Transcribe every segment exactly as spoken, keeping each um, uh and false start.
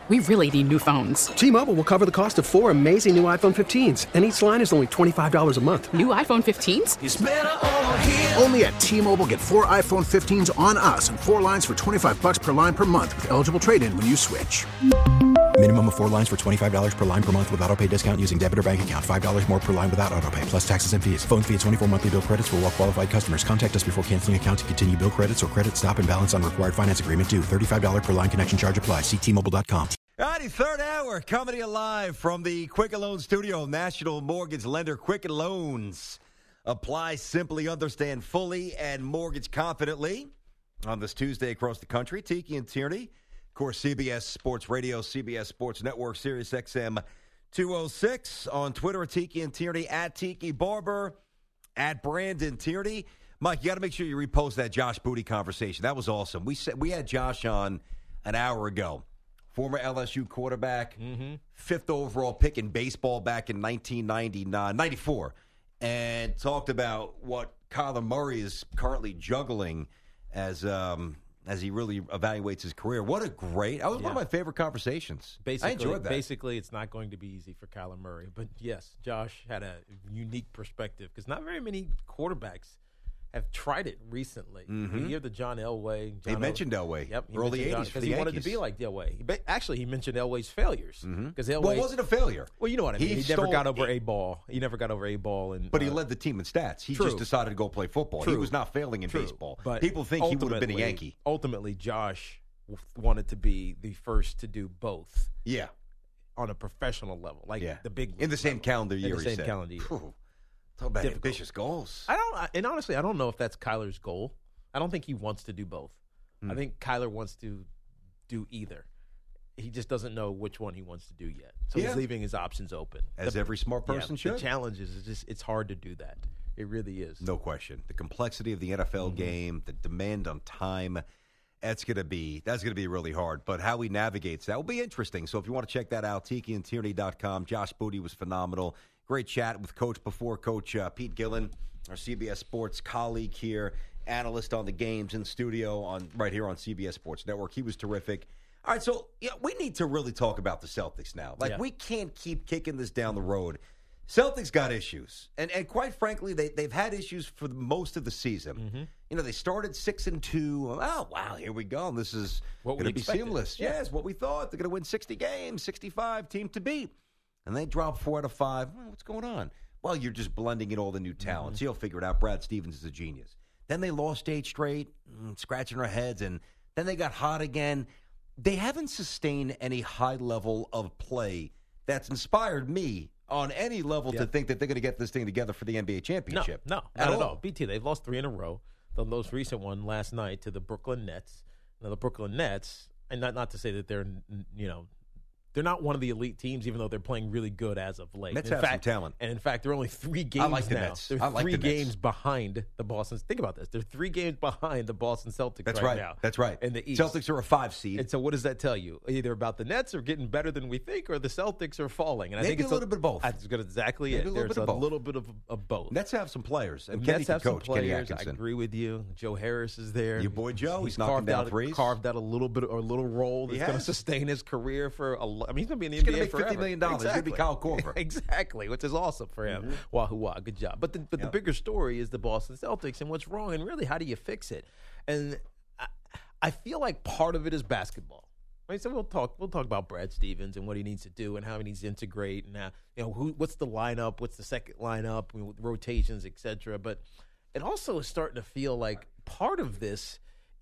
we really need new phones. T-Mobile will cover the cost of four amazing new iPhone fifteens, and each line is only twenty-five dollars a month. New iPhone fifteens? It's better over here. Only at T-Mobile, get four iPhone fifteens on us and four lines for twenty-five dollars per line per month with eligible trade-in when you switch. Minimum of four lines for twenty-five dollars per line per month with autopay discount using debit or bank account. five dollars more per line without autopay, plus taxes and fees. Phone fee at twenty-four monthly bill credits for well-qualified customers. Contact us before canceling account to continue bill credits or credit stop and balance on required finance agreement due. thirty-five dollars per line connection charge applies. See T Mobile dot com. All righty, third hour, coming to you live from the Quicken Loans Studio. National Mortgage Lender Quicken Loans. Apply simply, understand fully, and mortgage confidently. On this Tuesday across the country, Tiki and Tierney. Of course, C B S Sports Radio, C B S Sports Network, Sirius X M two oh six. On Twitter, Tiki and Tierney, at Tiki Barber, at Brandon Tierney. Mike, you got to make sure you repost that Josh Booty conversation. That was awesome. We said we had Josh on an hour ago. Former L S U quarterback, mm-hmm. fifth overall pick in baseball back in nineteen ninety-nine, ninety-four, and talked about what Kyler Murray is currently juggling as um, as he really evaluates his career. What a great, that was yeah. one of my favorite conversations. Basically, I enjoyed that. Basically, it's not going to be easy for Kyler Murray. But, yes, Josh had a unique perspective because not very many quarterbacks have tried it recently. Mm-hmm. You hear the John Elway. John he mentioned Elway. Yep. He early eighties because he wanted to be like Elway. He ba- actually, he mentioned Elway's failures. Because mm-hmm. Elway, well, it wasn't a failure. Well, you know what I mean. He, he stole, never got over a ball. He never got over a ball. And, but he uh, led the team in stats. He true. just decided to go play football. True. He was not failing in true. baseball. But people think he would have been a Yankee. Ultimately, Josh wanted to be the first to do both. Yeah. On a professional level. Like yeah. the big in the same level. calendar year, In the he same said. calendar year. Whew. Talk about Difficult. ambitious goals. I don't, and honestly, I don't know if that's Kyler's goal. I don't think he wants to do both. Mm. I think Kyler wants to do either. He just doesn't know which one he wants to do yet. So yeah. he's leaving his options open. As the, every smart person yeah, should. The challenge is it's just it's hard to do that. It really is. No question. The complexity of the N F L mm-hmm. game, the demand on time, that's gonna be that's gonna be really hard. But how he navigates that will be interesting. So if you want to check that out, tiki and tierney dot com. Josh Booty was phenomenal. Great chat with Coach before Coach uh, Pete Gillen, our C B S Sports colleague here, analyst on the games in studio on right here on C B S Sports Network. He was terrific. All right, so yeah, we need to really talk about the Celtics now. Like, yeah. we can't keep kicking this down the road. Celtics got issues, and and quite frankly, they they've had issues for most of the season. Mm-hmm. You know, they started six and two. Oh wow, here we go. This is going to be seamless. Yeah. Yes, what we thought. They're going to win sixty games, sixty-five, team to beat, and they dropped four out of five. Oh, what's going on? Well, you're just blending in all the new talents. Mm-hmm. You'll figure it out. Brad Stevens is a genius. Then they lost eight straight, scratching their heads, and then they got hot again. They haven't sustained any high level of play that's inspired me on any level yeah. to think that they're going to get this thing together for the N B A championship. No, no, not at, at all. all. B T, they've lost three in a row. The most recent one last night to the Brooklyn Nets. Now, the Brooklyn Nets, and not not to say that they're, you know, they're not one of the elite teams, even though they're playing really good as of late. Nets in have fact, some talent. And in fact, they're only three games I like the now. Nets. They're I like three the games Nets. behind the Boston. Think about this. They're three games behind the Boston Celtics That's right, right now. That's right. In the East. Celtics are a five seed. And so what does that tell you? Either about the Nets are getting better than we think, or the Celtics are falling. And I Maybe think it's a little bit of both. That's exactly Maybe it. A There's a, a little bit of, of both. Nets have some players. And the Kenny Nets can have coach, some players. Kenny Atkinson. I agree with you. Joe Harris is there. Your boy Joe. He's, he's knocking down out, threes. Carved out a little bit or a little role that's going to sustain his career for a. I mean, he's going to be in the he's N B A make forever. fifty million dollars. Exactly. He's going to be Kyle Korver. Exactly, which is awesome for him. Mm-hmm. Wahoo wah, good job. But the, but yep. the bigger story is the Boston Celtics and what's wrong, and really, how do you fix it? And I, I feel like part of it is basketball. Right, so we'll talk. We'll talk about Brad Stevens and what he needs to do and how he needs to integrate and how, you know, who, what's the lineup, what's the second lineup, rotations, et cetera. But it also is starting to feel like part of this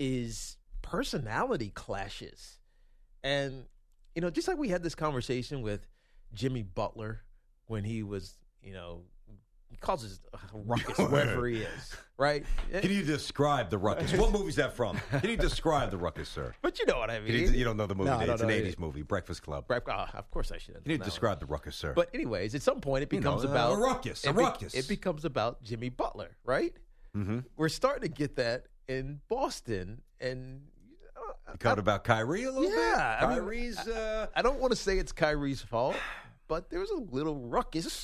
is personality clashes, and you know, just like we had this conversation with Jimmy Butler when he was, you know, he causes a ruckus wherever he is, right? Can you describe the ruckus? What movie's that from? Can you describe the ruckus, sir? But you know what I mean. You, you don't know the movie. No, it's an know eighties it. movie, Breakfast Club. Bre- oh, of course I should. Can you describe the ruckus, sir? But anyways, at some point it becomes you know, about a ruckus. A it be- ruckus. It becomes about Jimmy Butler, right? Mm-hmm. We're starting to get that in Boston, and uh, you caught about Kyrie a little yeah, bit. Kyrie's. I, mean, uh... I, I don't want to say it's Kyrie's fault, but there was a little ruckus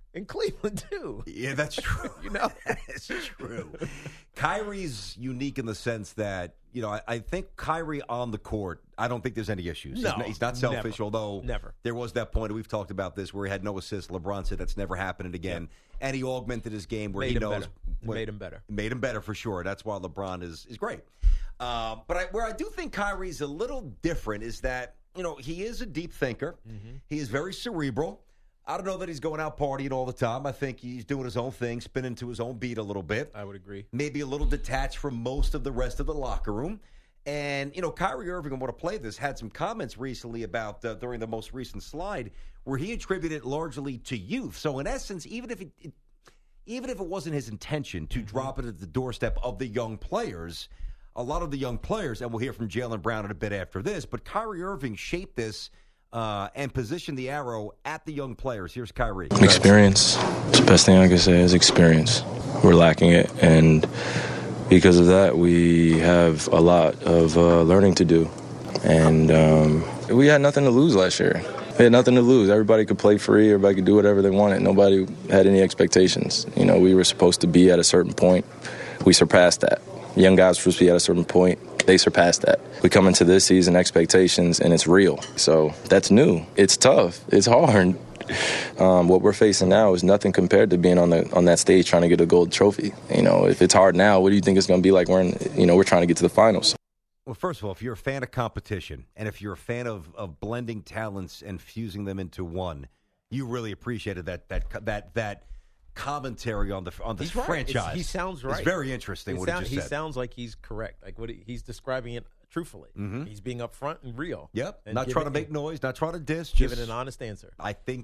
in Cleveland, too. Yeah, that's true. You know? That's true. Kyrie's unique in the sense that, you know, I, I think Kyrie on the court, I don't think there's any issues. No, he's, not, he's not selfish, never. although Never. there was that point, we've talked about this, where he had no assists. LeBron said that's never happening again. Yeah. And he augmented his game where made he him knows. Better. What, made him better. Made him better for sure. That's why LeBron is, is great. Uh, but I, where I do think Kyrie's a little different is that, you know, he is a deep thinker. Mm-hmm. He is very cerebral. I don't know that he's going out partying all the time. I think he's doing his own thing, spinning to his own beat a little bit. I would agree. Maybe a little detached from most of the rest of the locker room. And, you know, Kyrie Irving, I want to play this, had some comments recently about, uh, during the most recent slide, where he attributed it largely to youth. So, in essence, even if it, it even if it wasn't his intention to mm-hmm. drop it at the doorstep of the young players, a lot of the young players, and we'll hear from Jaylen Brown in a bit after this, but Kyrie Irving shaped this uh, and positioned the arrow at the young players. Here's Kyrie. Experience. The best thing I can say is experience. We're lacking it, and because of that, we have a lot of uh, learning to do. And um, we had nothing to lose last year. We had nothing to lose. Everybody could play free. Everybody could do whatever they wanted. Nobody had any expectations. You know, we were supposed to be at a certain point. We surpassed that. Young guys were supposed to be at a certain point. They surpassed that. We come into this season expectations, and it's real. So that's new. It's tough. It's hard. Um, what we're facing now is nothing compared to being on the on that stage trying to get a gold trophy. You know, if it's hard now, what do you think it's going to be like? We're in, you know, we're trying to get to the finals. Well, first of all, if you're a fan of competition and if you're a fan of, of blending talents and fusing them into one, you really appreciated that that that that commentary on the on this right. franchise. It's, he sounds right. It's very interesting. It what sound, he just he said. sounds like he's correct. Like what he, he's describing it truthfully. Mm-hmm. He's being upfront and real. Yep. And not giving, trying to make noise. Not trying to diss. Giving just, an honest answer. I think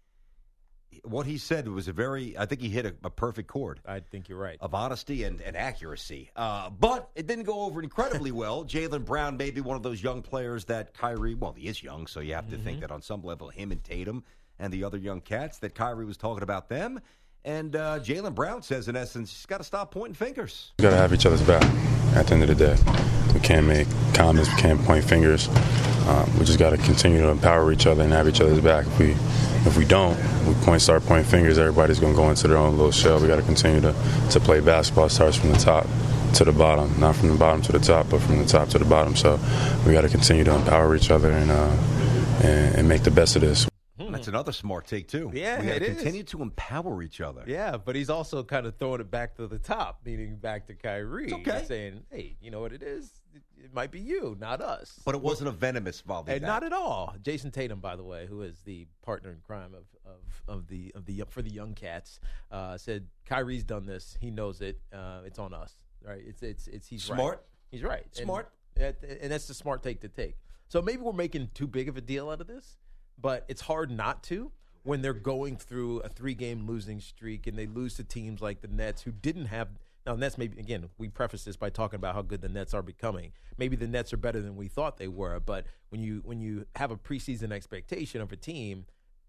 what he said was a very. I think he hit a, a perfect chord. I think you're right. Of honesty and, and accuracy. Uh, but it didn't go over incredibly well. Jaylen Brown may be one of those young players that Kyrie, well, he is young, so you have to mm-hmm. think that on some level, him and Tatum and the other young cats, that Kyrie was talking about them. And uh, Jaylen Brown says, in essence, he's got to stop pointing fingers. We got to have each other's back at the end of the day. We can't make comments. We can't point fingers. Um, we just got to continue to empower each other and have each other's back. If we if we don't, we point start pointing fingers, everybody's going to go into their own little shell. We got to continue to, to play basketball. It starts from the top to the bottom, not from the bottom to the top, but from the top to the bottom. So we got to continue to empower each other and, uh, and and make the best of this. That's another smart take, too. Yeah, we got it to is. continue to empower each other. Yeah, but he's also kind of throwing it back to the top, meaning back to Kyrie. It's okay. He's saying, hey, you know what it is? It, it might be you, not us. But it wasn't a venomous volley. And not at all. Jason Tatum, by the way, who is the partner in crime of of, of the of the for the young cats, uh, said Kyrie's done this. He knows it. Uh, it's on us. Right? It's it's it's he's smart. Right. He's right. Smart. And, and that's the smart take to take. So maybe we're making too big of a deal out of this, but it's hard not to. When they're going through a three-game losing streak and they lose to teams like the Nets who didn't have – now, Nets maybe – again, we preface this by talking about how good the Nets are becoming. Maybe the Nets are better than we thought they were, but when you when you have a preseason expectation of a team,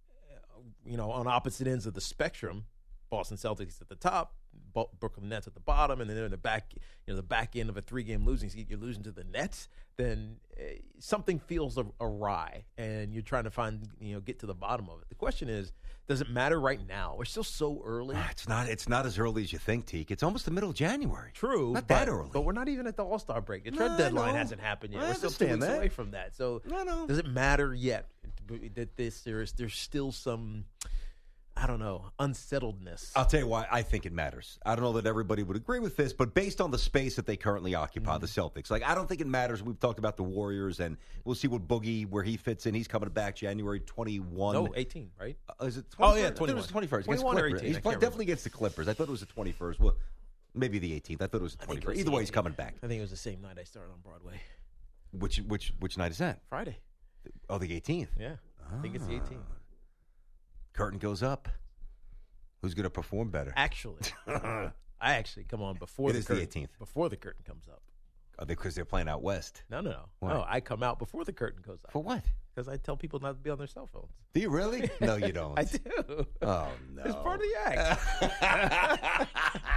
you know, on opposite ends of the spectrum, Boston Celtics at the top, Brooklyn Nets at the bottom, and then they're in the back, you know, the back end of a three-game losing streak, you're losing to the Nets, then uh, something feels awry, and you're trying to find, you know, get to the bottom of it. The question is, does it matter right now? We're still so early. It's not. It's not as early as you think, Teak. It's almost the middle of January. True, not but, that early. But we're not even at the All-Star break. The no, trade deadline hasn't happened yet. I we're still two weeks that. away from that. So, no, no. Does it matter yet that this there's there's still some, I don't know, unsettledness? I'll tell you why I think it matters. I don't know that everybody would agree with this, but based on the space that they currently occupy, mm-hmm. the Celtics, like I don't think it matters. We've talked about the Warriors, and we'll see what Boogie, where he fits in. He's coming back January twenty-first. No, eighteen, right? Uh, is it twenty-first? Oh, yeah, twenty-one. it was the twenty-first. twenty-one or Clippers. eighteen. He's playing, definitely against the Clippers. I thought it was the twenty-first. Well, maybe the eighteenth. I thought it was the twenty-first. Either way, he's coming back. I think it was the same night I started on Broadway. Which which which night is that? Friday. Oh, the eighteenth. Yeah, I think it's the eighteenth. Curtain goes up. Who's going to perform better? Actually, I actually come on before it the is curtain. the eighteenth. Before the curtain comes up. Are they because they're playing out west? No, no, no. What? No, I come out before the curtain goes up. For what? Because I tell people not to be on their cell phones. Do you really? No, you don't. I do. Oh no, it's part of the act.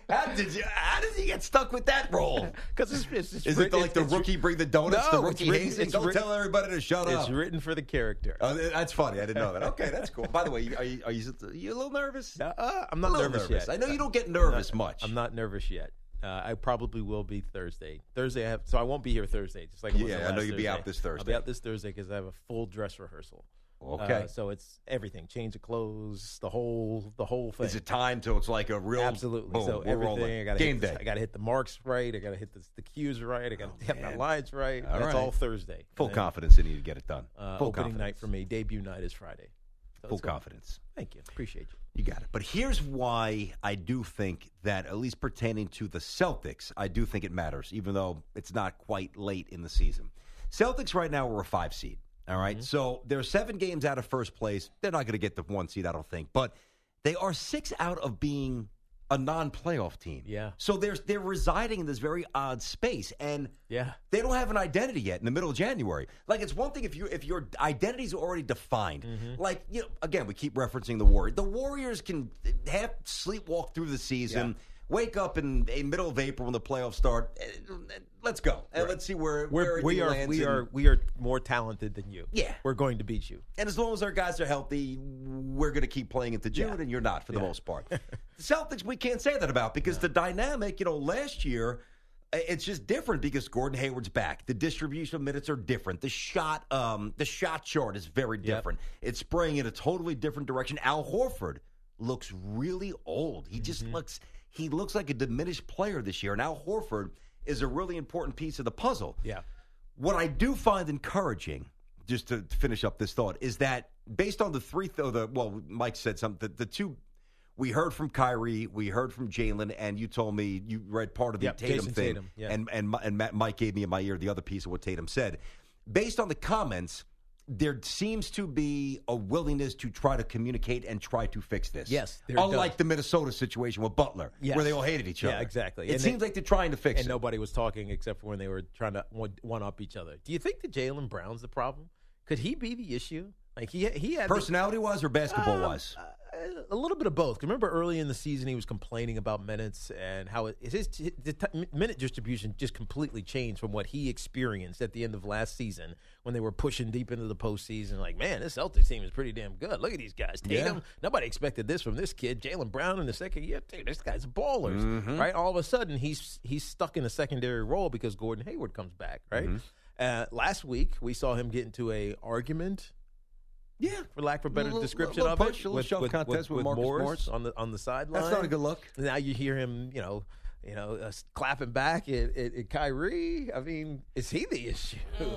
How did you? How did you get stuck with that role? Because it's, it's, it's Is written, it like the it's, rookie bring the donuts, no, the rookie it's written, hazing? it's Don't written, tell everybody to shut It's up. written for the character. Oh, that's funny. I didn't know that. Okay, that's cool. By the way, are you are you, are you a little nervous? Uh, I'm not a little nervous, nervous yet. I know you don't get nervous I'm not, much. I'm not nervous yet. Uh, I probably will be Thursday. Thursday, I have so I won't be here Thursday. Just like it was Yeah, the I know last you'll be Thursday. out this Thursday. I'll be out this Thursday because I have a full dress rehearsal. Okay. Uh, so it's everything: change of clothes, the whole, the whole thing. Is it time till it's like a real Absolutely. Boom, so we're everything. rolling. I got Game hit day. The, I got to hit the marks right. I got to hit the, the cues right. I got to Oh, hit my man. lines right. All That's right. all Thursday. Full And then, confidence in you to get it done. Uh, Full opening confidence. night for me. Debut night is Friday. So Full it's going- confidence. Thank you. Appreciate you. You got it. But here's why I do think that, at least pertaining to the Celtics, I do think it matters, even though it's not quite late in the season. Celtics right now are a five seed. All right. Mm-hmm. So they're seven games out of first place. They're not going to get the one seed, I don't think. But they are six out of being a non-playoff team. Yeah. So they're, they're residing in this very odd space. And Yeah. they don't have an identity yet in the middle of January. Like, it's one thing if you if your identity's already defined. Mm-hmm. Like, you know, again, we keep referencing the Warriors. The Warriors can half sleepwalk through the season, Yeah. wake up in the middle of April when the playoffs start. Let's go. And Right. let's see where, We're, where we he are lands. we and, are we are more talented than you. Yeah. We're going to beat you. and as long as our guys are healthy, we're going to keep playing into June, Yeah. and you're not for the Yeah. most part. The Celtics, we can't say that about because the dynamic, you know, last year, it's just different because Gordon Hayward's back. The distribution of minutes are different. The shot, um, the shot chart is very different. It's spraying in a totally different direction. Al Horford looks really old. He just Mm-hmm. looks he looks like a diminished player this year. And Al Horford is a really important piece of the puzzle. Yeah. What I do find encouraging, just to finish up this thought, is that based on the three, th- the well, Mike said something. The, the two we heard from Kyrie, we heard from Jalen, and you told me you read part of the Yep, Tatum Jason thing, Tatum, yeah. and and and Matt, Mike gave me in my ear the other piece of what Tatum said. Based on the comments, there seems to be a willingness to try to communicate and try to fix this. Yes, there unlike does. the Minnesota situation with Butler, Yes. where they all hated each Yeah, other. exactly. It And seems they- like they're trying to fix And it. nobody was talking except for when they were trying to one, one up each other. Do you think that Jaylen Brown's the problem? Could he be the issue? Like he he had the- Personality-wise or basketball-wise? Um, uh, a little bit of both. Remember early in the season he was complaining about minutes and how it, his, his the t- minute distribution just completely changed from what he experienced at the end of last season when they were pushing deep into the postseason. Like, man, this Celtics team is pretty damn good. Look at these guys. Tatum, Yeah. nobody expected this from this kid. Jaylen Brown in the second year, dude, this guy's ballers, Mm-hmm. right? All of a sudden he's he's stuck in a secondary role because Gordon Hayward comes back, right? Mm-hmm. Uh, last week we saw him get into a argument. Yeah, For lack of a better Little- description little of push, it, a little shove contest with Marcus Morris. on the on the sideline. That's not a good look. Now you hear him, you know, you know, uh, clapping back at, at, at Kyrie. I mean, is he the issue?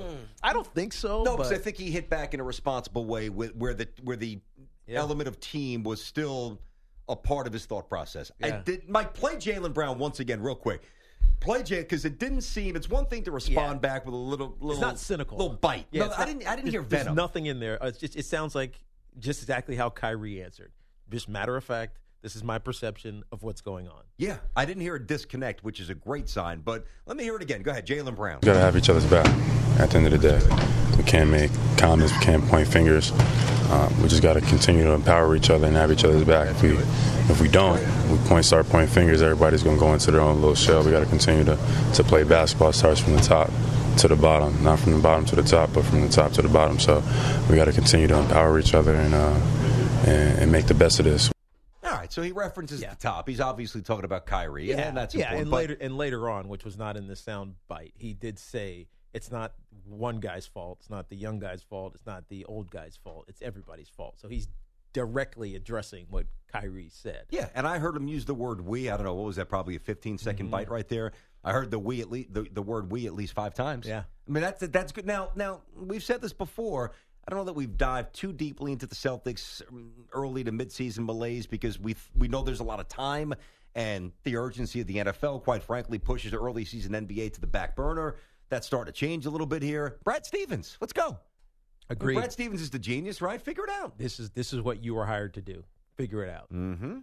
I don't think so. No, because but I think he hit back in a responsible way, with, where the where the Yeah. element of team was still a part of his thought process. I Yeah. did, Mike, play Jaylen Brown once again, real quick. Play Jay because it didn't seem. It's one thing to respond Yeah. back with a little, little, it's not cynical. little bite. Yeah, no, it's I not- didn't. I didn't there's- hear there's venom. nothing in there. Uh, It's just, it sounds like just exactly how Kyrie answered. Just matter of fact. This is my perception of what's going on. Yeah, I didn't hear a disconnect, which is a great sign. But let me hear it again. Go ahead, Jaylen Brown. We got to have each other's back at the end of the day. We can't make comments, we can't point fingers. Um, we just got to continue to empower each other and have each other's back. If we if we don't, we point start pointing fingers, everybody's going to go into their own little shell. We got to continue to, to play basketball. It starts from the top to the bottom, not from the bottom to the top, but from the top to the bottom. So we got to continue to empower each other and, uh, and, and make the best of this. All right, so he references Yeah. the top. He's obviously talking about Kyrie, and that's yeah, important. and but- later and later on, which was not in the sound bite, he did say it's not one guy's fault, it's not the young guy's fault, it's not the old guy's fault, it's everybody's fault. So he's directly addressing what Kyrie said. Yeah, and I heard him use the word "we." I don't know what was that, probably a fifteen-second Mm-hmm. bite right there. I heard the "we" at least the, the word "we" at least five times. Yeah. I mean that's that's good. Now, now we've said this before. I don't know that we've dived too deeply into the Celtics early to midseason malaise because we we know there's a lot of time and the urgency of the N F L. Quite frankly, pushes the early season N B A to the back burner. That's starting to change a little bit here. Brad Stevens, let's go. Agreed. Brad Stevens is the genius, right? Figure it out. This is this is what you were hired to do. Figure it out. Mm-hmm.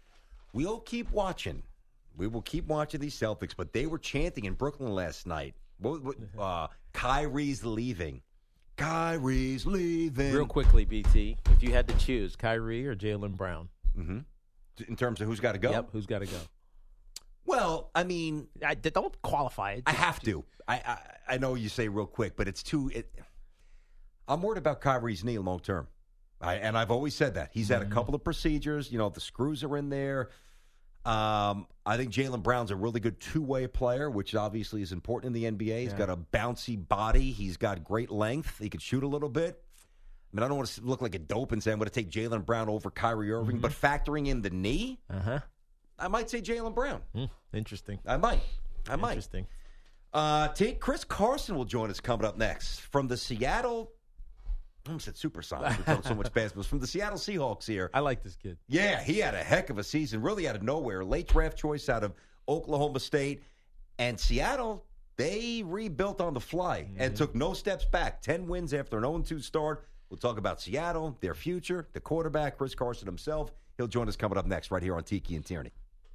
We'll keep watching. We will keep watching these Celtics, but they were chanting in Brooklyn last night. What, what, uh, Kyrie's leaving. Kyrie's leaving. Real quickly, B T, if you had to choose Kyrie or Jaylen Brown, Mm-hmm. In terms of who's got to go? yep, who's got to go? Well, I mean, I, don't qualify it. I have to. I, I I know you say real quick, but it's too. It, I'm worried about Kyrie's knee long term, I, and I've always said that he's had a couple of procedures. You know, the screws are in there. Um, I think Jaylen Brown's a really good two-way player, which obviously is important in the N B A. He's yeah. got a bouncy body. He's got great length. He can shoot a little bit. I mean, I don't want to look like a dope and say I'm going to take Jaylen Brown over Kyrie Irving, mm-hmm. but factoring in the knee, uh-huh. I might say Jaylen Brown. Mm, interesting. I might. I might. Interesting. Uh, T- Chris Carson will join us coming up next from the Seattle. I almost said Supersonics. We're talking so much basketball. From the Seattle Seahawks here. I like this kid. Yeah, he had a heck of a season, really out of nowhere. Late draft choice out of Oklahoma State. And Seattle, they rebuilt on the fly mm-hmm. and took no steps back. Ten wins after an oh and two start. We'll talk about Seattle, their future, the quarterback, Chris Carson himself. He'll join us coming up next right here on Tiki and Tierney.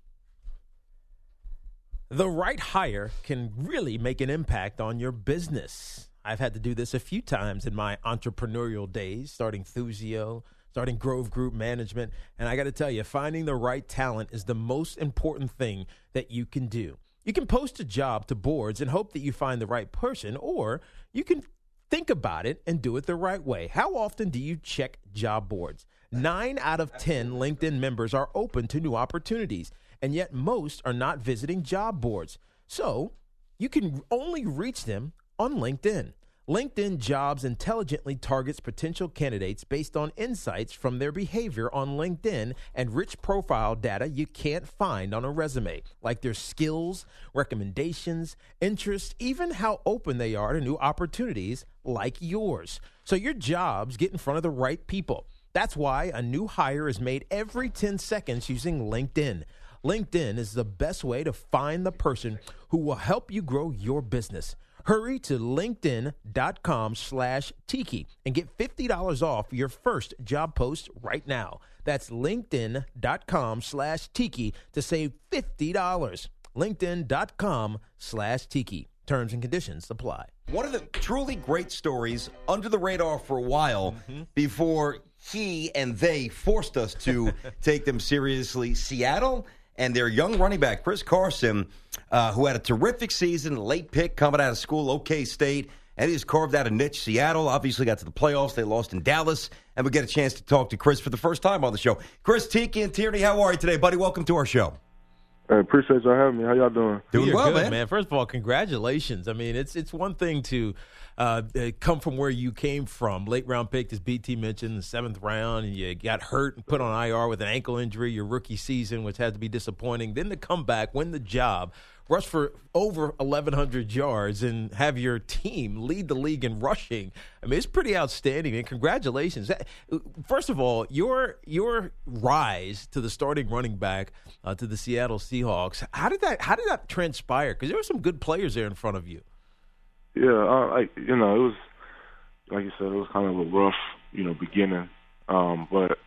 The right hire can really make an impact on your business. I've had to do this a few times in my entrepreneurial days, starting Thuzio, starting Grove Group Management. And I got to tell you, finding the right talent is the most important thing that you can do. You can post a job to boards and hope that you find the right person, or you can think about it and do it the right way. How often do you check job boards? Nine out of ten LinkedIn members are open to new opportunities, and yet most are not visiting job boards. So you can only reach them on LinkedIn. LinkedIn Jobs intelligently targets potential candidates based on insights from their behavior on LinkedIn and rich profile data you can't find on a resume, like their skills, recommendations, interests, even how open they are to new opportunities like yours. So your jobs get in front of the right people. That's why a new hire is made every ten seconds using LinkedIn. LinkedIn is the best way to find the person who will help you grow your business. Hurry to linkedin.com slash Tiki and get fifty dollars off your first job post right now. That's linkedin.com slash Tiki to save fifty dollars. linkedin.com slash Tiki. Terms and conditions apply. One of the truly great stories under the radar for a while mm-hmm. before he and they forced us to take them seriously. Seattle and their young running back, Chris Carson, uh, who had a terrific season, late pick coming out of school, OK State, and he's carved out a niche. Seattle obviously got to the playoffs. They lost in Dallas, and we get a chance to talk to Chris for the first time on the show. Chris, Tiki, and Tierney, how are you today, buddy? Welcome to our show. I appreciate y'all having me. How y'all doing? Doing You're well, good, man. man. First of all, congratulations. I mean, it's it's one thing to uh, come from where you came from. Late round pick, as B T mentioned, the seventh round, and you got hurt and put on I R with an ankle injury your rookie season, which had to be disappointing. Then to come back, win the job, rush for over eleven hundred yards, and have your team lead the league in rushing. I mean, it's pretty outstanding, and congratulations. First of all, your your rise to the starting running back uh, to the Seattle Seahawks. How did that How did that transpire? Because there were some good players there in front of you. Yeah, uh, I you know it was like you said, it was kind of a rough you know beginning, um, but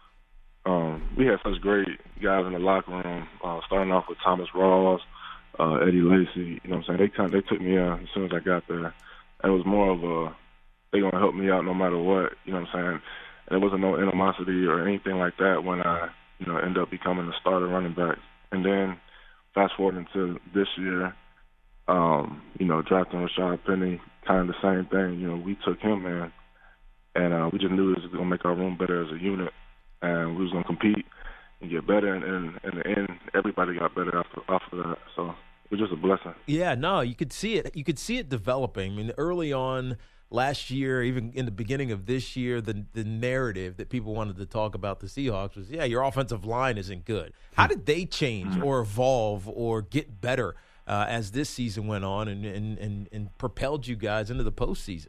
um, we had such great guys in the locker room. Uh, starting off with Thomas Rawls. Uh, Eddie Lacy, you know what I'm saying? They kind of, they took me out as soon as I got there. And it was more of a, they're going to help me out no matter what, you know what I'm saying? And there wasn't no animosity or anything like that when I, you know, ended up becoming a starter running back. And then fast forward into this year, um, you know, drafting Rashad Penny, kind of the same thing. You know, we took him in, and uh, we just knew this was going to make our room better as a unit, and we was going to compete and get better. And, and in the end, everybody got better after, after that. So it was just a blessing. Yeah, no, you could see it. You could see it developing. I mean, early on last year, even in the beginning of this year, the the narrative that people wanted to talk about the Seahawks was, yeah, your offensive line isn't good. How did they change or evolve or get better uh, as this season went on and, and, and, and propelled you guys into the postseason?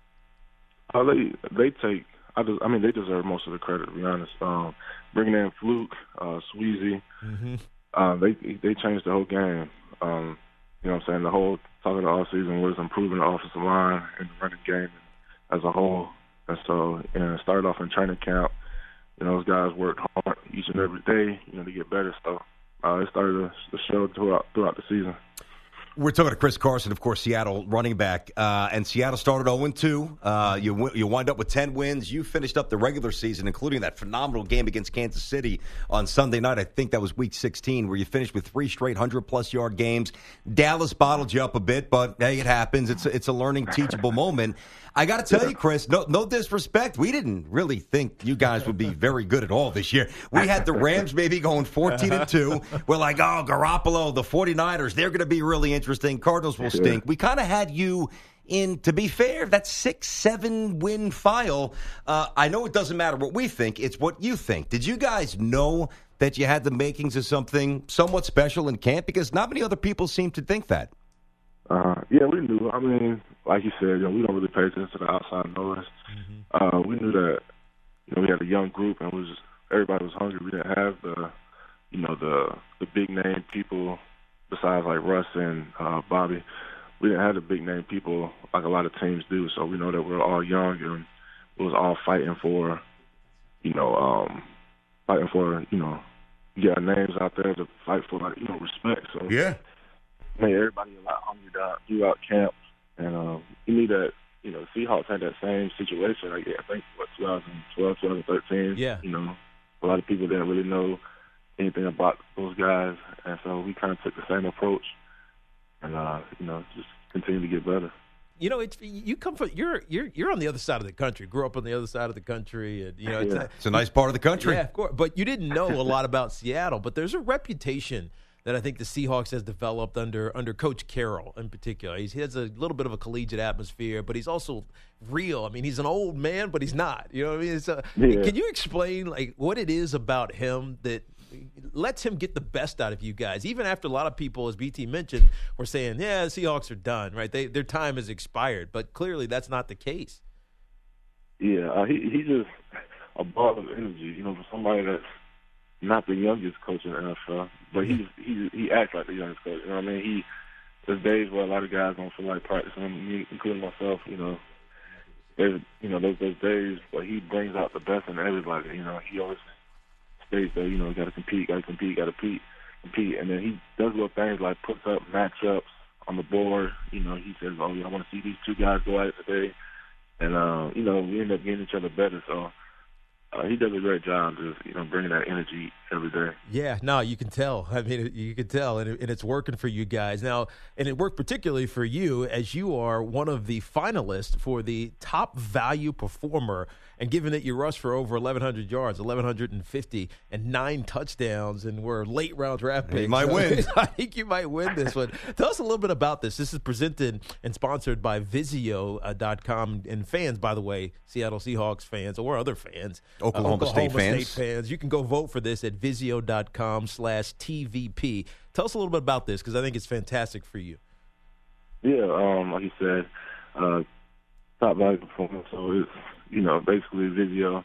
Uh, they they take. I just, I mean, they deserve most of the credit, to be honest. Um, bringing in Fluke, uh, Sweezy, mm-hmm. uh, they they changed the whole game. Um, you know what I'm saying? The whole talk of the offseason was improving the offensive line and the running game as a whole. And so, you know, it started off in training camp. You know, those guys worked hard each and every day, you know, to get better. So uh, it started to show throughout throughout the season. We're talking to Chris Carson, of course, Seattle running back. Uh, and Seattle started oh and two. Uh, you, w- you wind up with ten wins. You finished up the regular season, including that phenomenal game against Kansas City on Sunday night. I think that was week sixteen, where you finished with three straight one hundred-plus yard games. Dallas bottled you up a bit, but, hey, it happens. It's a, it's a learning, teachable moment. I got to tell you, Chris, no, no disrespect. We didn't really think you guys would be very good at all this year. We had the Rams maybe going fourteen and two. We're like, oh, Garoppolo, the 49ers, they're going to be really interesting. Cardinals will stink. We kind of had you in, to be fair, that six, seven win file. Uh, I know it doesn't matter what we think. It's what you think. Did you guys know that you had the makings of something somewhat special in camp? Because not many other people seem to think that. Uh, yeah, we knew. I mean, like you said, you know, we don't really pay attention to the outside noise. Mm-hmm. Uh, we knew that, you know, we had a young group and it was just, everybody was hungry. We didn't have the, you know, the the big name people besides like Russ and uh, Bobby. We didn't have the big name people like a lot of teams do. So we know that we're all young and we was all fighting for, you know, um, fighting for, you know, get our names out there to fight for, like, you know, respect. So yeah. Made everybody a lot hungry down throughout camp, and um, you knew that, you know, Seahawks had that same situation. Like, I think what twenty twelve, twenty thirteen. Yeah. You know, a lot of people didn't really know anything about those guys, and so we kind of took the same approach, and uh, you know, just continue to get better. You know, it's you come from you're you're you're on the other side of the country. Grew up on the other side of the country, and you know, it's, Yeah. a, It's a nice part of the country. Yeah, of course. But you didn't know a lot about Seattle. But there's a reputation that I think the Seahawks has developed under under Coach Carroll in particular. He's, he has a little bit of a collegiate atmosphere, but he's also real. I mean, he's an old man, but he's not. You know what I mean? So, Yeah. Can you explain like what it is about him that lets him get the best out of you guys, even after a lot of people, as B T mentioned, were saying, yeah, the Seahawks are done, right? They, their time has expired, but clearly that's not the case. Yeah, uh, he he's just a ball of energy. You know, for somebody that's not the youngest coach in the N F L, but he's he he acts like the youngest coach. You know what I mean? He there's days where a lot of guys don't feel like practicing, me, including myself. You know, there's you know those those days where he brings out the best in everybody. You know, he always states that you know got to compete, got to compete, got to compete, compete, and then he does little things like puts up matchups on the board. You know, he says, "Oh, yeah, I want to see these two guys go at it today," and uh, you know we end up getting each other better. So. Uh, he does a great job just, you know, bringing that energy every day. Yeah, no, you can tell. I mean, you can tell, and, it, and it's working for you guys. Now, and it worked particularly for you as you are one of the finalists for the top value performer. And given that you rushed for over eleven hundred yards, eleven fifty, and nine touchdowns, and were late round draft picks. You might win. I think you might win this one. Tell us a little bit about this. This is presented and sponsored by Vizio dot com. And fans, by the way, Seattle Seahawks fans or other fans, Oklahoma, uh, Oklahoma State fans. State fans, you can go vote for this at Vizio dot com slash T V P. Tell us a little bit about this because I think it's fantastic for you. Yeah, um, like you said, uh, top value performance. So it's, you know, basically Vizio,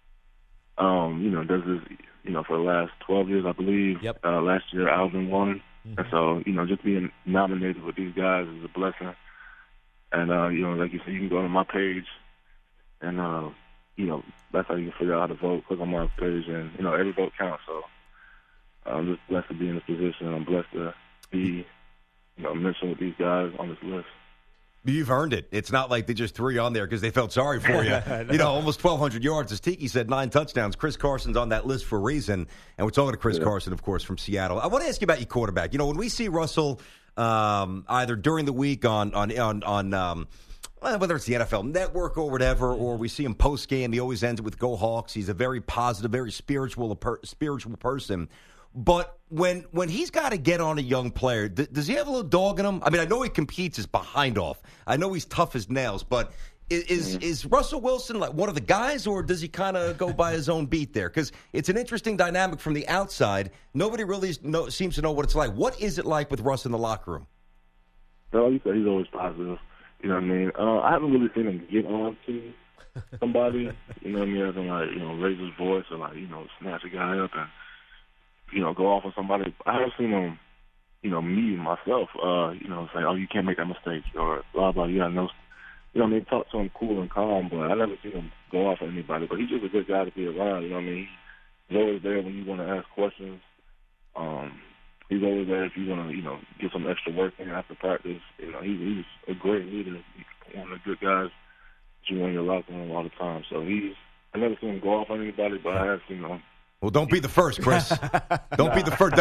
um, you know, does this, you know, for the last twelve years, I believe. Yep. Uh, last year, Alvin won. Mm-hmm. And so, you know, just being nominated with these guys is a blessing. And, uh, you know, like you said, you can go to my page and, uh, you know, that's how you can figure out how to vote. Click on my page and, you know, every vote counts. So I'm just blessed to be in this position. I'm blessed to be, you know, mentioned with these guys on this list. You've earned it. It's not like they just threw you on there because they felt sorry for you. know. You know, almost twelve hundred yards. As Tiki said, nine touchdowns. Chris Carson's on that list for a reason. And we're talking to Chris yeah. Carson, of course, from Seattle. I want to ask you about your quarterback. You know, when we see Russell um, either during the week on, on, on, on um, whether it's the N F L Network or whatever, or we see him post-game, he always ends it with Go Hawks. He's a very positive, very spiritual, spiritual person. But when when he's got to get on a young player, th- does he have a little dog in him? I mean, I know he competes his behind off. I know he's tough as nails, but is is, is Russell Wilson like one of the guys, or does he kind of go by his own beat there? Because it's an interesting dynamic from the outside. Nobody really know, seems to know what it's like. What is it like with Russ in the locker room? Well, you said he's always positive. You know what I mean? Uh, I haven't really seen him get on to somebody. You know what I mean? As in, like, you know, raise his voice or, like, you know, snatch a guy up and, you know, go off on somebody. I haven't seen him, you know, me, myself, uh, you know, say, oh, you can't make that mistake, or blah, blah, you got to know. You know what I mean? Talk to him cool and calm, but I never seen him go off on anybody. But he's just a good guy to be around, you know what I mean? He's always there when you want to ask questions. Um, he's always there if you want to, you know, get some extra work in after practice. You know, he, he's a great leader. He's one of the good guys that you want in your locker room all the time. So he's, I never seen him go off on anybody, but I have seen him. Well, don't be the first, Chris. Don't be the first.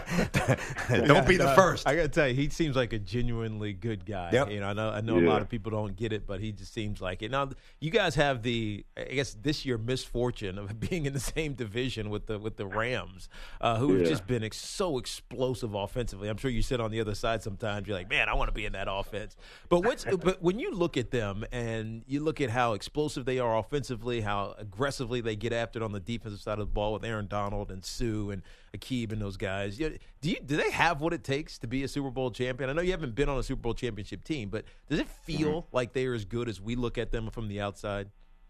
Don't be the first. I got to tell you, he seems like a genuinely good guy. Yep. You know, I know, I know Yeah. a lot of people don't get it, but he just seems like it. Now, you guys have the, I guess, this year misfortune of being in the same division with the with the Rams, uh, who have Yeah. just been ex- so explosive offensively. I'm sure you sit on the other side sometimes. You're like, man, I want to be in that offense. But what's but when you look at them and you look at how explosive they are offensively, how aggressively they get after it on the defensive side of the ball with Aaron Donald and Sue and Aqib and those guys. You- Do you do they have what it takes to be a Super Bowl champion? I know you haven't been on a Super Bowl championship team, but does it feel Mm-hmm. like they are as good as we look at them from the outside?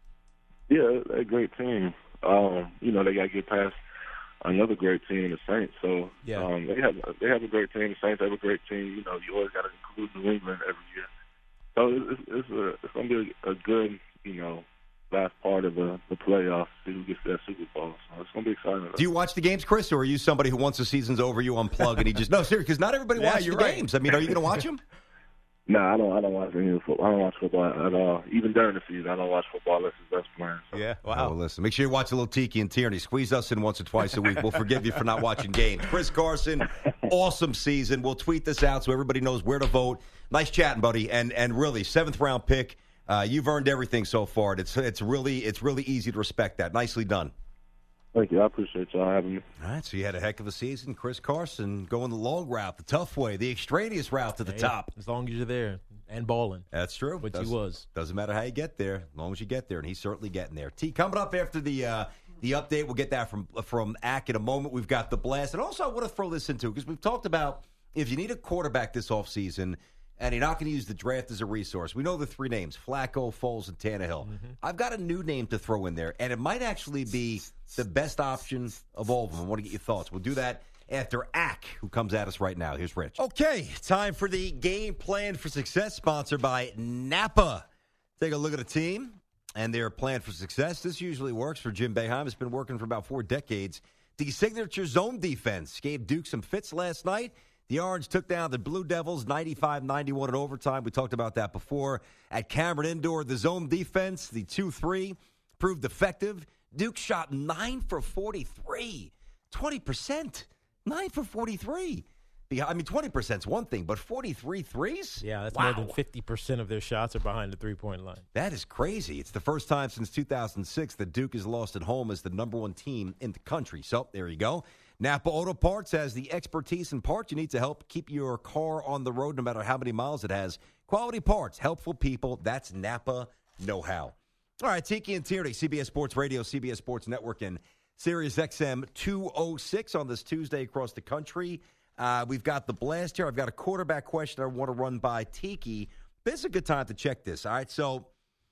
Yeah, they're a great team. Um, you know, they got to get past another great team, the Saints. So Yeah. um, they have they have a great team. The Saints have a great team. You know, you always got to include New England every year. So it's it's, a, it's going to be a good, you know, last part of the, the playoffs, see who gets that Super Bowl. So it's going to be exciting. Do you watch the games, Chris, or are you somebody who once the season's over, you unplug and he just no, seriously, because not everybody Yeah, watches you're the right. games. I mean, are you going to watch them? No, I don't. I don't watch any football. I don't watch football at all. Even during the season, I don't watch football unless it's best playing. So. Yeah, Oh, well, listen, make sure you watch a little Tiki and Tierney. Squeeze us in once or twice a week. We'll forgive you for not watching games. Chris Carson, awesome season. We'll tweet this out so everybody knows where to vote. Nice chatting, buddy. And and really, seventh round pick. Uh, you've earned everything so far. It's it's really it's really easy to respect that. Nicely done. Thank you. I appreciate y'all having me. All right, so you had a heck of a season. Chris Carson going the long route, the tough way, the extraneous route to the Hey, top. as long as you're there and balling. That's true. Which he Doesn't- was. Doesn't matter how you get there, as long as you get there, and he's certainly getting there. T, coming up after the uh, the update, we'll get that from from A C in a moment. We've got the blast. And also I want to throw this into, because we've talked about if you need a quarterback this offseason and you're not going to use the draft as a resource, we know the three names, Flacco, Foles, and Tannehill. Mm-hmm. I've got a new name to throw in there, and it might actually be the best option of all of them. I want to get your thoughts. We'll do that after A C, who comes at us right now. Here's Rich. Okay, time for the Game Plan for Success, sponsored by Napa. Take a look at a team and their plan for success. This usually works for Jim Boeheim. It's been working for about four decades. The signature zone defense gave Duke some fits last night. The Orange took down the Blue Devils ninety-five ninety-one in overtime. We talked about that before. At Cameron Indoor, the zone defense, the two three, proved effective. Duke shot nine for forty-three. twenty percent. nine for forty-three. I mean, twenty percent is one thing, but forty-three threes? Yeah, that's Wow. more than fifty percent of their shots are behind the three-point line. That is crazy. It's the first time since two thousand six that Duke has lost at home as the number one team in the country. So there you go. Napa Auto Parts has the expertise and parts you need to help keep your car on the road no matter how many miles it has. Quality parts, helpful people. That's Napa know-how. All right, Tiki and Tierney, C B S Sports Radio, C B S Sports Network, and Sirius X M two oh six on this Tuesday across the country. Uh, we've got the blast here. I've got a quarterback question I want to run by Tiki. This is a good time to check this. All right, so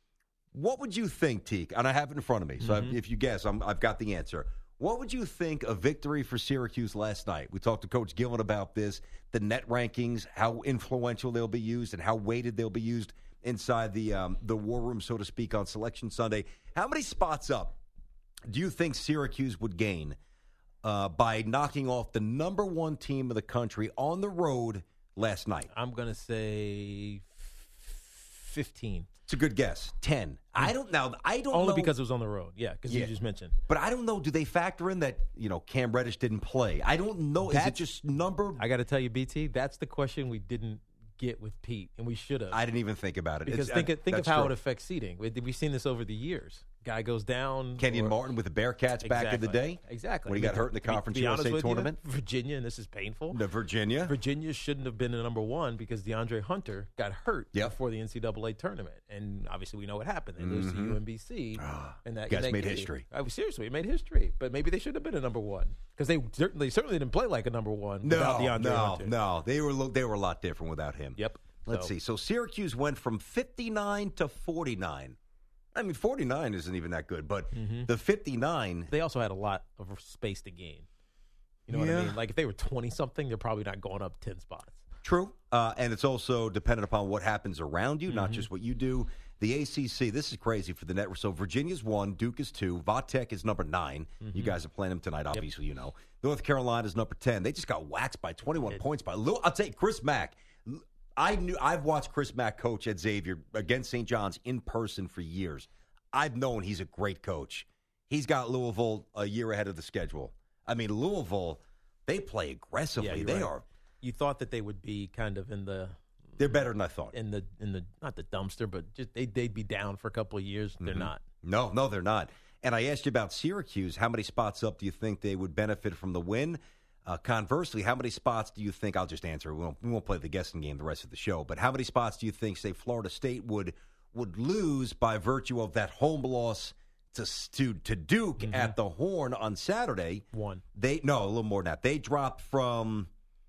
what would you think, Tiki? And I have it in front of me, so Mm-hmm. if you guess, I'm, I've got the answer. What would you think of victory for Syracuse last night? We talked to Coach Gillen about this, the net rankings, how influential they'll be used, and how weighted they'll be used inside the um, the war room, so to speak, on Selection Sunday. How many spots up do you think Syracuse would gain uh, by knocking off the number one team of the country on the road last night? I'm going to say fifteen. It's a good guess. ten. I don't know. I don't Only know. because it was on the road. Yeah, because Yeah. you just mentioned. But I don't know. Do they factor in that, you know, Cam Reddish didn't play? I don't know. Is it That's- just number? I got to tell you, B T, that's the question we didn't get with Pete, and we should have. I didn't even think about it. Because It's- think, uh, of- think of that's how true. it affects seating. We- We've seen this over the years. Guy goes down. Kenyon or- Martin with the Bearcats back in the Exactly. day. Exactly. When he I got mean, hurt in the to be- Conference to be honest U S A with you, tournament. Virginia, and this is painful. The Virginia. Virginia shouldn't have been the number one because DeAndre Hunter got hurt Yep. before the N C double A tournament, and obviously we know what happened. They lose to Mhm. U M B C, and that you in guys that made game. history. I was seriously, it made history. But maybe they should have been a number one because they certainly certainly didn't play like a number one No, without DeAndre no, Hunter. no. They were lo- they were a lot different without him. Yep. Let's So- see. So Syracuse went from fifty-nine to forty-nine. I mean, forty-nine isn't even that good, but Mhm. the fifty-nine. They also had a lot of space to gain. You know what I Yeah. mean? Like if they were twenty something, they're probably not going up ten spots. True. Uh, and it's also dependent upon what happens around you, not Mhm. just what you do. The A C C, this is crazy for the net. So Virginia's one, Duke is two, Vatech is number nine. Mm-hmm. You guys are playing them tonight, obviously, yep. you know. North Carolina's number ten. They just got waxed by twenty-one it, points by Lou. I'll tell you, Chris Mack. I knew I've watched Chris Mack coach at Xavier against Saint John's in person for years. I've known he's a great coach. He's got Louisville a year ahead of the schedule. I mean, Louisville, they play aggressively. Yeah, they right. are. You thought that they would be kind of in the. They're better than I thought. In the in the not the dumpster, but just they they'd be down for a couple of years. They're mm-hmm. not. No, no, they're not. And I asked you about Syracuse. How many spots up do you think they would benefit from the win? Uh, conversely, how many spots do you think? I'll just answer. We won't, we won't play the guessing game the rest of the show. But how many spots do you think, say, Florida State would would lose by virtue of that home loss to to, to Duke mm-hmm. at the Horn on Saturday? One. They no, a little more than that. They dropped from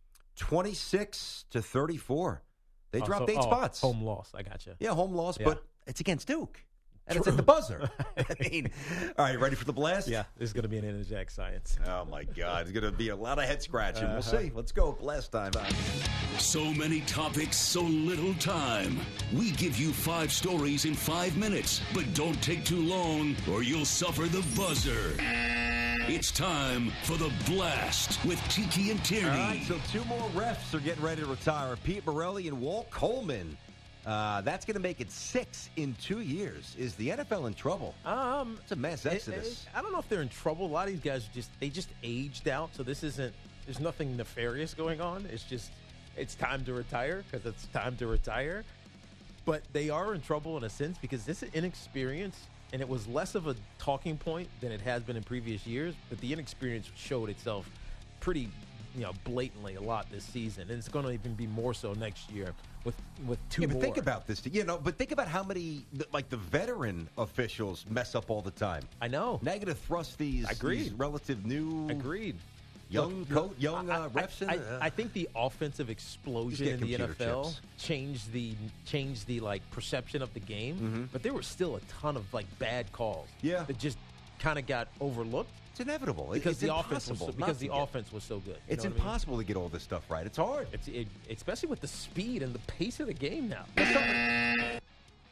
twenty-six to thirty-four. They oh, dropped so, eight oh, spots. Home loss. I got you. Yeah, home loss, yeah. but it's against Duke. And True. it's at the buzzer. I mean, all right, ready for the blast? Yeah, this is going to be an interject science. Oh, my God. It's going to be a lot of head scratching. Uh-huh. We'll see. Let's go. Blast time. So many topics, so little time. We give you five stories in five minutes, but don't take too long or you'll suffer the buzzer. It's time for the blast with Tiki and Tierney. All right, so two more refs are getting ready to retire. Pete Morelli and Walt Coleman. Uh, that's going to make it six in two years. Is the N F L in trouble? Um, it's a mass exodus. It, it, I don't know if they're in trouble. A lot of these guys just they just aged out. So this isn't. There's nothing nefarious going on. It's just it's time to retire because it's time to retire. But they are in trouble in a sense because this is inexperience, and it was less of a talking point than it has been in previous years. But the inexperience showed itself pretty, you know, blatantly a lot this season, and it's going to even be more so next year. With with two yeah, but more. think about this, you know. But think about how many, like the veteran officials, mess up all the time. I know. Now you're going to thrust these, Agreed. these relative new, agreed, young Look, coach, young I, uh, refs. I, in I, I think the offensive explosion in the N F L chips. changed the changed the like perception of the game, mm-hmm. but there were still a ton of like bad calls. Yeah. that just kind of got overlooked. It's inevitable because it's the offense was so, because the get. offense was so good. You It's know what impossible I mean? to get all this stuff right. It's hard. It's it, especially with the speed and the pace of the game now. Damn,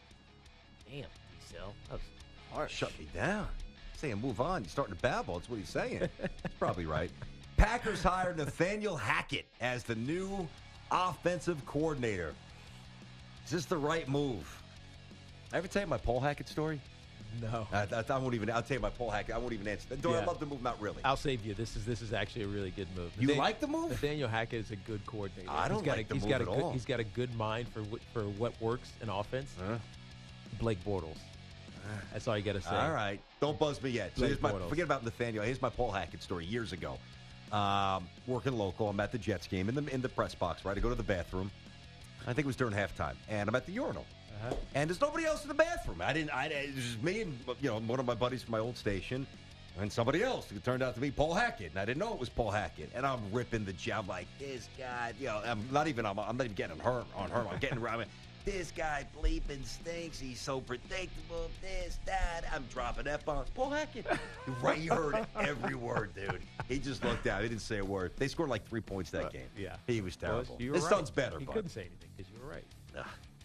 Cell, that was harsh. Shut me down. Saying move on. You're starting to babble. That's what he's saying. That's probably right. Packers hired Nathaniel Hackett as the new offensive coordinator. Is this the right move? I ever tell you my Paul Hackett story? No, I, I, I won't even. I'll tell you my Paul Hackett. I won't even answer. Do yeah. I love the move? Not really. I'll save you. This is this is actually a really good move. You Nathan, like the move? Nathaniel Hackett is a good coordinator. I don't he's got like a, the he's move got a at good, all. He's got a good mind for what, for what works in offense. Huh? Blake Bortles. That's all you got to say. All right, don't buzz me yet. So Blake here's my, Bortles. forget about Nathaniel. Here's my Paul Hackett story years ago. Um, working local, I'm at the Jets game in the in the press box. Right, I go to the bathroom. I think it was during halftime, and I'm at the urinal. Uh-huh. And there's nobody else in the bathroom. I didn't. I, it was just me and you know one of my buddies from my old station, and somebody else. It turned out to be Paul Hackett, and I didn't know it was Paul Hackett. And I'm ripping the job like this guy. You know, I'm not even. I'm, I'm not even getting hurt on her. I'm getting around. This guy bleeping stinks. He's so predictable. This, that. I'm dropping F-bombs. Paul Hackett. Right, you heard every word, dude. He just looked out. He didn't say a word. They scored like three points that uh, game. Yeah. He was terrible. Well, this right. sounds better. You but. couldn't say anything because you were right. Ugh.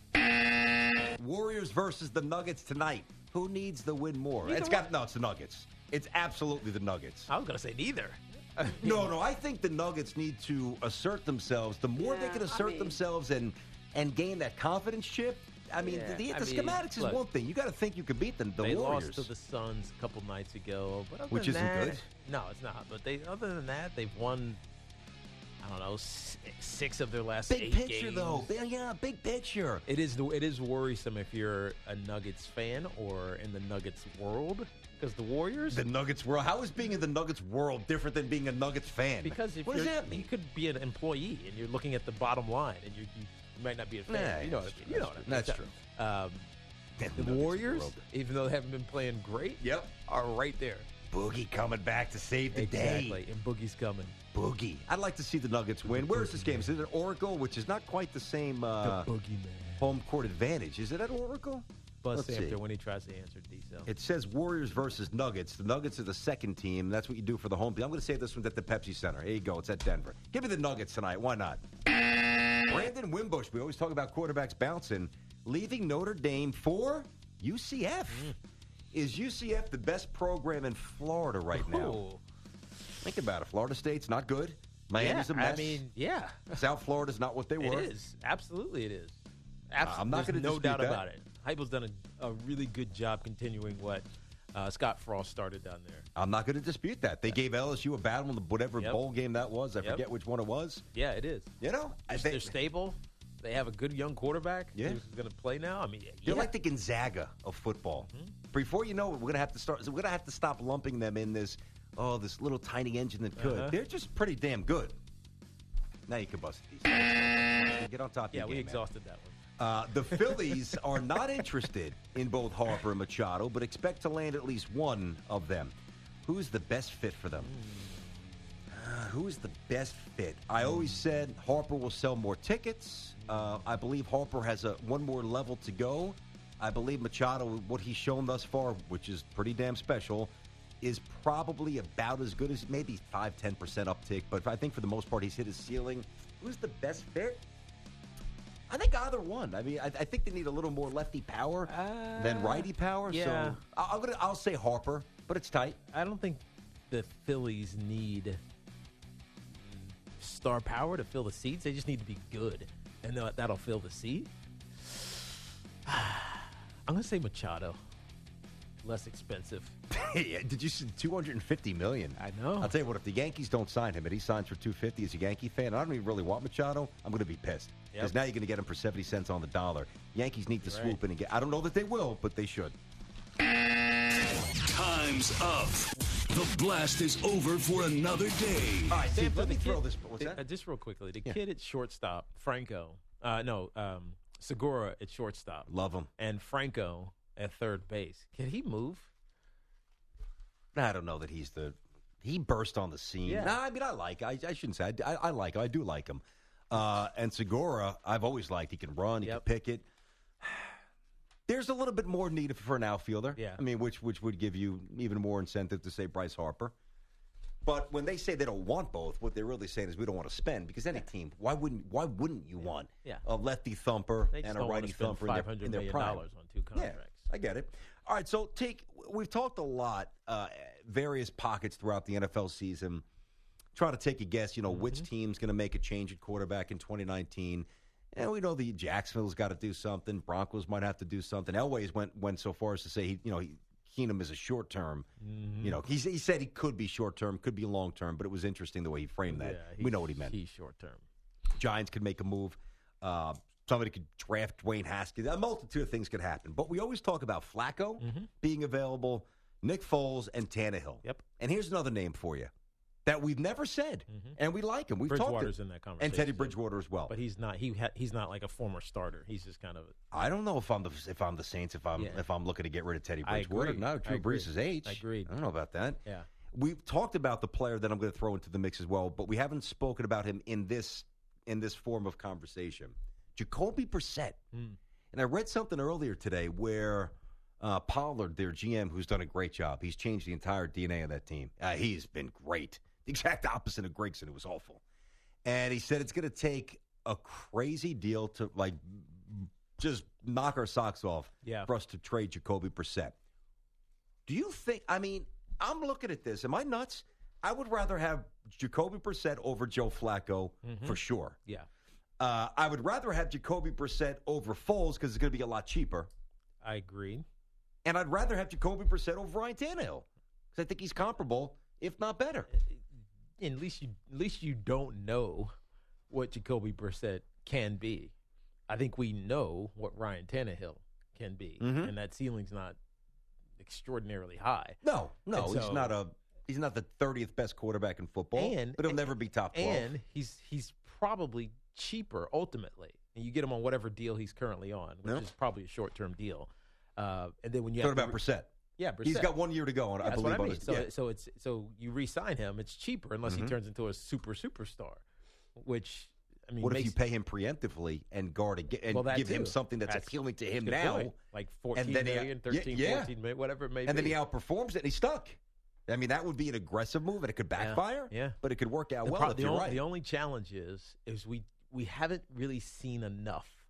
Warriors versus the Nuggets tonight. Who needs the win more? Neither it's got no. It's the Nuggets. It's absolutely the Nuggets. I was going to say neither. no, no. I think the Nuggets need to assert themselves. The more yeah, they can assert I mean, themselves and and gain that confidence chip. I mean, yeah, the, the, I the mean, schematics look, is one thing. You got to think you can beat them. The they Warriors. lost to the Suns a couple nights ago, but other which than isn't that, good. No, it's not. But they, other than that, they've won. I don't know, six of their last big eight picture, games. though. Yeah, big picture. It is. It is worrisome if you're a Nuggets fan or in the Nuggets world, because the Warriors. The Nuggets world. How is being in the Nuggets world different than being a Nuggets fan? Because if what you're, does that mean? You could be an employee and you're looking at the bottom line, and you, you might not be a fan. Nah, you know what I mean? You know what I mean? That's so, true. Um, the Nuggets Warriors, world. even though they haven't been playing great, yep, are right there. Boogie coming back to save the exactly. day. Exactly, and Boogie's coming. Boogie. I'd like to see the Nuggets win. Where is this game? Is it at Oracle, which is not quite the same uh, the Boogeyman. home court advantage? Is it at Oracle? Buzz Let's Samter see. when he tries to answer D-Cell. It says Warriors versus Nuggets. The Nuggets are the second team. That's what you do for the home team. I'm going to say this one's at the Pepsi Center. Here you go. It's at Denver. Give me the Nuggets tonight. Why not? Brandon Wimbush. We always talk about quarterbacks bouncing. leaving Notre Dame for U C F. Mm. Is U C F the best program in Florida right now? Ooh. Think about it. Florida State's not good. Miami's yeah, a mess. I mean, yeah. South Florida's not what they were. It is. Absolutely it is. Absolutely. I'm not going to no doubt that. about it. Heupel's done a, a really good job continuing what uh, Scott Frost started down there. I'm not going to dispute that. They gave L S U a battle in the whatever Yep. bowl game that was. I Yep. forget which one it was. Yeah, it is. You know, They're, they, they're stable. They have a good young quarterback Yeah. who's going to play now. I mean, They're yeah. like the Gonzaga of football. Mm-hmm. Before you know it, we're going to have to start. We're going to have to stop lumping them in this. Oh, this little tiny engine that could. Uh-huh. They're just pretty damn good. Now you can bust these. Get on top of Yeah, your we game, man. exhausted that one. Uh, the Phillies are not interested in both Harper and Machado, but expect to land at least one of them. Who's the best fit for them? Uh, who's the best fit? I always said Harper will sell more tickets. Uh, I believe Harper has a one more level to go. I believe Machado, what he's shown thus far, which is pretty damn special, is probably about as good as maybe five to ten percent uptick. But I think for the most part, he's hit his ceiling. Who's the best fit? I think either one. I mean, I, I think they need a little more lefty power uh, than righty power. yeah. So I, I'm gonna, I'll say Harper, but it's tight. I don't think the Phillies need star power to fill the seats. They just need to be good, and that'll fill the seat. I'm going to say Machado. Less expensive. Hey, did you see two hundred fifty million dollars? I know. I'll tell you what, if the Yankees don't sign him and he signs for two hundred fifty as a Yankee fan, and I don't even really want Machado, I'm going to be pissed. Because Yep. now you're going to get him for seventy cents on the dollar. Yankees need to You're swoop right. in and get. I don't know that they will, but they should. Time's up. The blast is over for another day. All right, Steve, Sam, let the me throw kid- this. What's uh, that? just real quickly, the Yeah. kid at shortstop, Franco, uh, no, um, Segura at shortstop. Love him. And Franco at third base. Can he move? I don't know that he's the. He burst on the scene. Yeah. Nah, I mean, I like. I, I shouldn't say. I, I, I like him. I do like him. Uh, and Segura, I've always liked. He can run. He Yep. can pick it. There's a little bit more needed for an outfielder. Yeah. I mean, which which would give you even more incentive to say Bryce Harper. But when they say they don't want both, what they're really saying is we don't want to spend, because any team, why wouldn't why wouldn't you want Yeah. a lefty thumper They just and a don't want righty to spend thumper in five their, hundred in their million prime? dollars on two contracts. Yeah, I get it. All right, so take we've talked a lot, uh, various pockets throughout the N F L season. Try to take a guess, you know, which Mm-hmm. team's going to make a change at quarterback in twenty nineteen. And we know the Jacksonville's got to do something. Broncos might have to do something. Elway's went went so far as to say, he, you know, he, Keenum is a short term. Mm-hmm. You know, he, he said he could be short term, could be long term, but it was interesting the way he framed that. Yeah, we know what he meant. He's short term. Giants could make a move. Uh, somebody could draft Dwayne Haskins. A multitude of things could happen. But we always talk about Flacco being available, Nick Foles, and Tannehill. Yep. And here's another name for you that we've never said, and we like him. We've talked Bridgewater's to, in that conversation. and Teddy Bridgewater as well. But he's not. He ha, he's not like a former starter. He's just kind of. I don't know if I'm the if I'm the Saints if I'm Yeah. if I'm looking to get rid of Teddy I Bridgewater. agree. No, I Drew agree. Brees' age. I agreed. I don't know about that. Yeah. We've talked about the player that I'm going to throw into the mix as well, but we haven't spoken about him in this in this form of conversation. Jacoby Brissett. Mm. And I read something earlier today where uh, Pollard, their G M, who's done a great job, he's changed the entire D N A of that team. Uh, he's been great. The exact opposite of Gregson. It was awful. And he said it's going to take a crazy deal to, like, just knock our socks off Yeah. for us to trade Jacoby Brissett. Do you think, I mean, I'm looking at this. Am I nuts? I would rather have Jacoby Brissett over Joe Flacco for sure. Yeah. Uh, I would rather have Jacoby Brissett over Foles because it's going to be a lot cheaper. I agree. And I'd rather have Jacoby Brissett over Ryan Tannehill because I think he's comparable, if not better. At least you, at least you don't know what Jacoby Brissett can be. I think we know what Ryan Tannehill can be, Mhm. and that ceiling's not extraordinarily high. No, no, And he's so- not a he's not the thirtieth best quarterback in football, And- but he'll never be top twelve. And he's he's probably cheaper ultimately, and you get him on whatever deal he's currently on, which Yep. is probably a short term deal. Uh, and then when you What have to about re- Brissett? Yeah, Brissett. He's got one year to go on. Yeah, I that's believe what I on mean. his, So, yeah. so it's so you re-sign him, it's cheaper unless Mhm. he turns into a super superstar, which I mean, What if makes, you pay him preemptively and guard ag- and well, that give him too. something that's, That's- appealing to that's a him good now, point. Like fourteen and then he- million, thirteen, yeah, yeah. fourteen million, whatever it may and be. then he outperforms it and he's stuck. I mean, that would be an aggressive move, and it could Yeah, backfire. yeah. but it could work out the, well pro- if the, you're only, right. the only challenge is is we we haven't really seen enough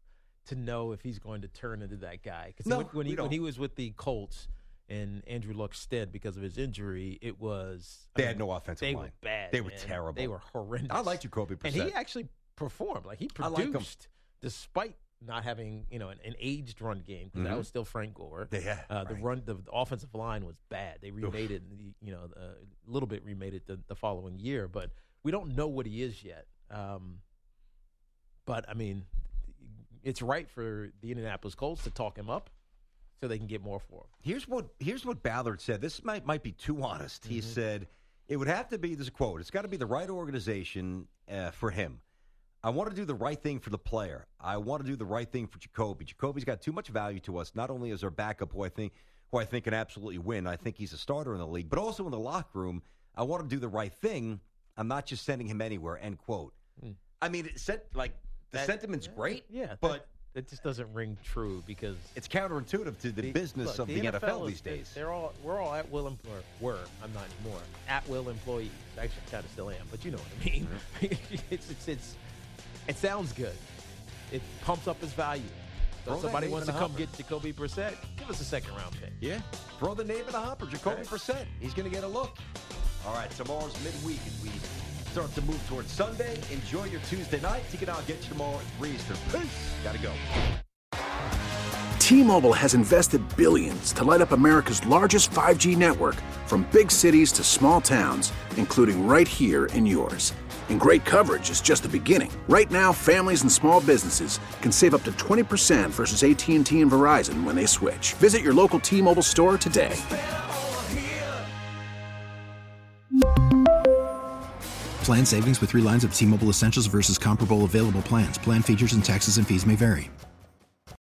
to know if he's going to turn into that guy. Because No, when, when, we he, don't. when he was with the Colts and Andrew Luck stint because of his injury, it was They I had mean, no offensive they line. were bad. They were man. terrible. They were horrendous. I like Jacoby Brissett. And he actually performed. Like he I produced like him. despite not having, you know, an, an aged run game, because Mhm. that was still Frank Gore. Yeah, uh, the right. run, the, the offensive line was bad. They remade it, you know, a little bit remade it the, the following year, but we don't know what he is yet. Um, but I mean, it's right for the Indianapolis Colts to talk him up so they can get more for him. Here's what here's what Ballard said. This might might be too honest. He Mm-hmm. said it would have to be, this is a quote, it's got to be the right organization uh, for him. I want to do the right thing for the player. I want to do the right thing for Jacoby. Jacoby's got too much value to us, not only as our backup, who I think who I think can absolutely win. I think he's a starter in the league, but also in the locker room. I want to do the right thing. I'm not just sending him anywhere, end quote. Mm. I mean, it sent, like, the That- sentiment's great, Yeah, but that, it just doesn't ring true because it's counterintuitive to the, business look, of the, N F L is- these days. They're all we're all at will em- or were I'm not anymore at will employees. Actually, kind of still am, but you know what I mean. Mm-hmm. it's, it's it's it sounds good. It pumps up his value. So Throw if that somebody name wants in to the come hopper. get Jacoby Brissett, give us a second round pick. Yeah. Throw the name in the hopper, Jacoby Right. Brissett. He's going to get a look. All right, tomorrow's midweek as we start to move towards Sunday. Enjoy your Tuesday night. Ticket out, get you tomorrow at three Eastern. Peace. Got to go. T-Mobile has invested billions to light up America's largest five G network, from big cities to small towns, including right here in yours. And great coverage is just the beginning. Right now, families and small businesses can save up to twenty percent versus A T and T and Verizon when they switch. Visit your local T-Mobile store today. Plan savings with three lines of T-Mobile Essentials versus comparable available plans. Plan features and taxes and fees may vary.